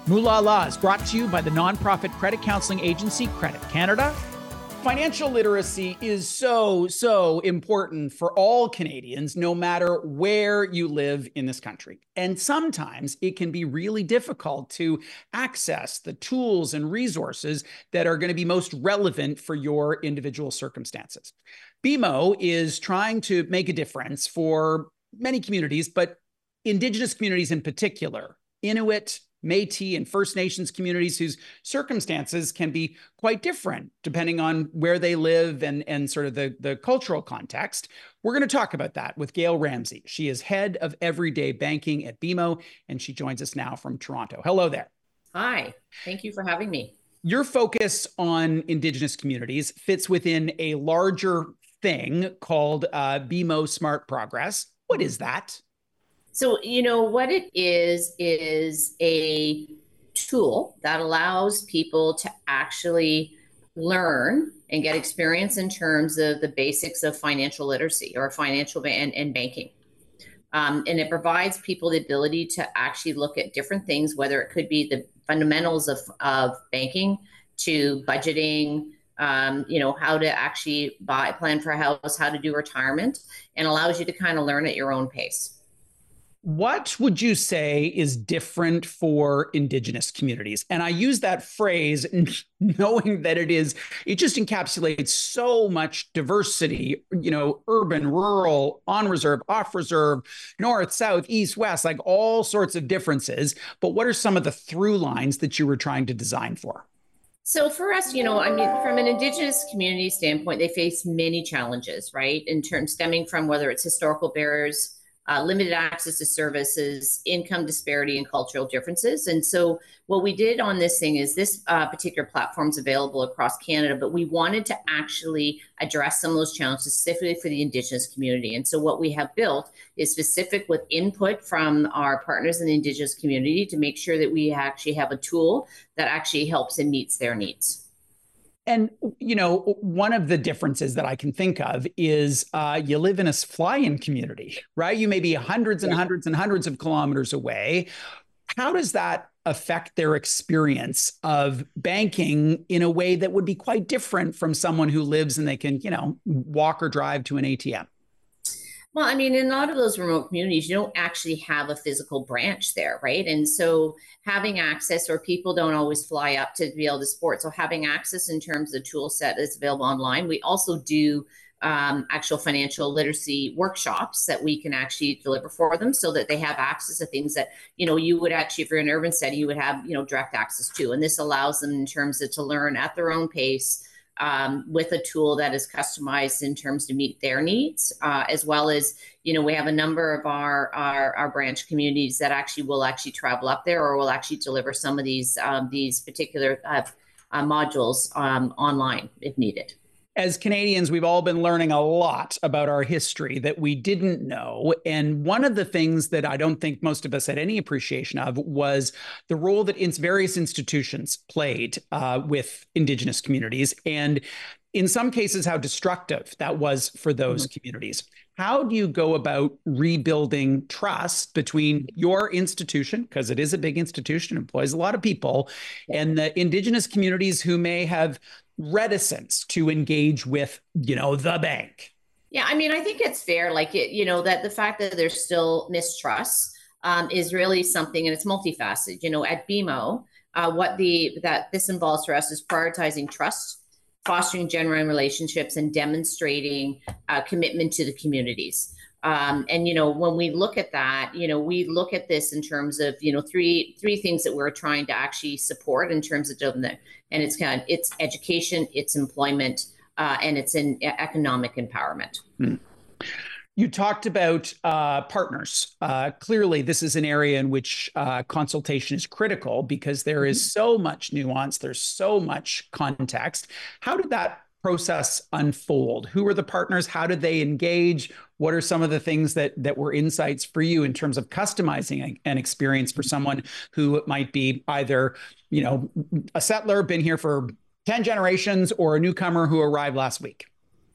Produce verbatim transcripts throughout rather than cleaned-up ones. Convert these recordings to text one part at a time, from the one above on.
Moolah Law is brought to you by the nonprofit credit counseling agency Credit Canada. Financial literacy is so, so important for all Canadians, no matter where you live in this country. And sometimes it can be really difficult to access the tools and resources that are going to be most relevant for your individual circumstances. B M O is trying to make a difference for many communities, but Indigenous communities in particular, Inuit, Métis, and First Nations communities whose circumstances can be quite different depending on where they live and, and sort of the, the cultural context. We're going to talk about that with Gail Ramsey. She is head of everyday banking at B M O, and she joins us now from Toronto. Hello there. Hi, thank you for having me. Your focus on Indigenous communities fits within a larger thing called uh, B M O Smart Progress. What is that? So, you know, what it is, is a tool that allows people to actually learn and get experience in terms of the basics of financial literacy or financial ba- and, and banking. Um, and it provides people the ability to actually look at different things, whether it could be the fundamentals of, of banking to budgeting, um, you know, how to actually buy, plan for a house, how to do retirement, and allows you to kind of learn at your own pace. What would you say is different for Indigenous communities? And I use that phrase knowing that it is, it just encapsulates so much diversity, you know, urban, rural, on reserve, off reserve, north, south, east, west, like all sorts of differences. But what are some of the through lines that you were trying to design for? So for us, you know, I mean, from an Indigenous community standpoint, they face many challenges, right? In terms stemming from whether it's historical barriers, Uh, limited access to services, income disparity, and cultural differences. And so what we did on this thing is this uh, particular platform is available across Canada, but we wanted to actually address some of those challenges specifically for the Indigenous community. And so what we have built is specific with input from our partners in the Indigenous community to make sure that we actually have a tool that actually helps and meets their needs. And, you know, one of the differences that I can think of is uh, you live in a fly-in community, right? You may be hundreds and hundreds and hundreds of kilometers away. How does that affect their experience of banking in a way that would be quite different from someone who lives and they can, you know, walk or drive to an A T M? Well, I mean, in a lot of those remote communities, you don't actually have a physical branch there, right? And so having access, or people don't always fly up to be able to support. So having access in terms of tool set that's available online. We also do um, actual financial literacy workshops that we can actually deliver for them so that they have access to things that, you know, you would actually, if you're in an urban setting, you would have, you know, direct access to. And this allows them in terms of to learn at their own pace, Um, with a tool that is customized in terms to meet their needs, uh, as well as, you know, we have a number of our, our, our branch communities that actually will actually travel up there or will actually deliver some of these, um, these particular uh, uh, modules um, online if needed. As Canadians, we've all been learning a lot about our history that we didn't know. And one of the things that I don't think most of us had any appreciation of was the role that its various institutions played uh, with Indigenous communities. And in some cases, how destructive that was for those mm-hmm. communities. How do you go about rebuilding trust between your institution, because it is a big institution, employs a lot of people, and the Indigenous communities who may have reticence to engage with, you know, the bank? Yeah, I mean, I think it's fair, like, it, you know, that the fact that there's still mistrust um, is really something, and it's multifaceted. You know, at B M O, uh, what the that this involves for us is prioritizing trust, fostering genuine relationships, and demonstrating uh, commitment to the communities. Um, and, you know, when we look at that, you know, we look at this in terms of, you know, three three things that we're trying to actually support in terms of doing that. And it's kind of, it's education, it's employment, uh, and it's in economic empowerment. Hmm. You talked about uh, partners. Uh, clearly, this is an area in which uh, consultation is critical because there is so much nuance. There's so much context. How did that process unfold? Who were the partners? How did they engage? What are some of the things that that were insights for you in terms of customizing an experience for someone who might be either, you know, a settler, been here for ten generations, or a newcomer who arrived last week?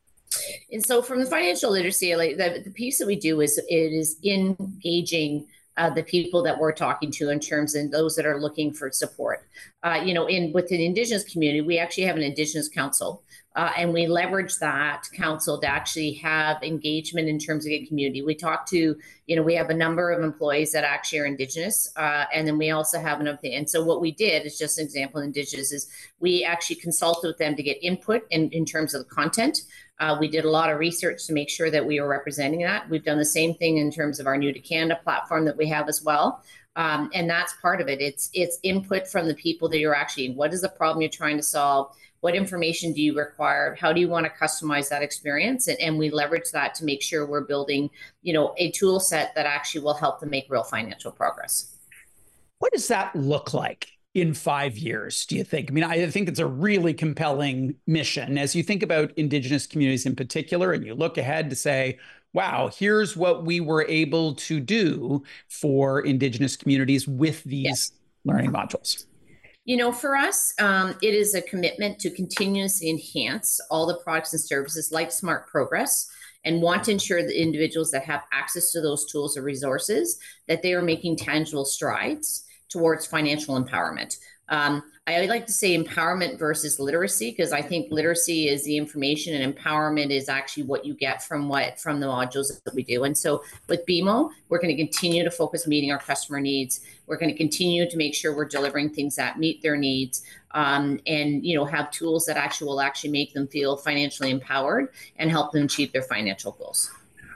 And so from the financial literacy, like the, the piece that we do is it is engaging uh, the people that we're talking to in terms of those that are looking for support. Uh, you know, in within the Indigenous community, we actually have an Indigenous council. Uh, and we leverage that council to actually have engagement in terms of the community. We talk to, you know, we have a number of employees that actually are Indigenous, uh, and then we also have another thing. And so what we did is just an example of Indigenous is we actually consulted with them to get input in, in terms of the content. Uh, we did a lot of research to make sure that we were representing that. We've done the same thing in terms of our New to Canada platform that we have as well. Um, and that's part of it. It's it's input from the people that you're actually, what is the problem you're trying to solve? What information do you require? How do you want to customize that experience? And, and we leverage that to make sure we're building, you know, a tool set that actually will help them make real financial progress. What does that look like in five years, do you think? I mean, I think it's a really compelling mission. As you think about Indigenous communities in particular, and you look ahead to say, wow, here's what we were able to do for Indigenous communities with these yes. learning modules. You know, for us, um, it is a commitment to continuously enhance all the products and services like Smart Progress, and want to ensure that individuals that have access to those tools or resources, that they are making tangible strides towards financial empowerment. Um, I like to say empowerment versus literacy, because I think literacy is the information and empowerment is actually what you get from what from the modules that we do. And so with B M O, we're going to continue to focus on meeting our customer needs. We're going to continue to make sure we're delivering things that meet their needs, um, and you know have tools that actually will actually make them feel financially empowered and help them achieve their financial goals.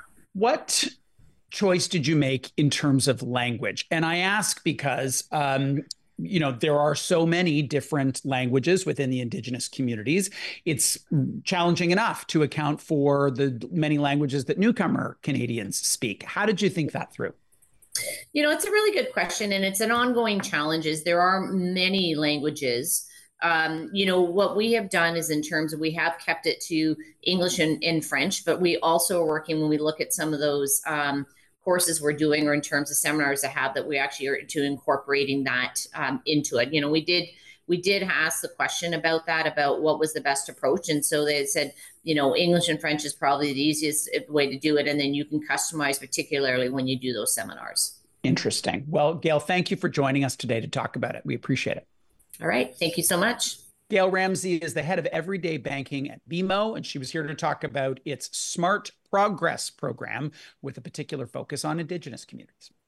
What choice did you make in terms of language? And I ask because um, you know, there are so many different languages within the Indigenous communities. It's challenging enough to account for the many languages that newcomer Canadians speak. How did you think that through? You know, it's a really good question, and it's an ongoing challenge. Is there are many languages. Um, you know, what we have done is in terms of we have kept it to English and, and French, but we also are working when we look at some of those um, courses we're doing, or in terms of seminars I have, that we actually are to incorporating that um, into it. You know, we did we did ask the question about that, about what was the best approach. And so they said, you know, English and French is probably the easiest way to do it. And then you can customize, particularly when you do those seminars. Interesting. Well, Gail, thank you for joining us today to talk about it. We appreciate it. All right. Thank you so much. Gail Ramsey is the head of everyday banking at B M O, and she was here to talk about its Smart Progress program with a particular focus on Indigenous communities.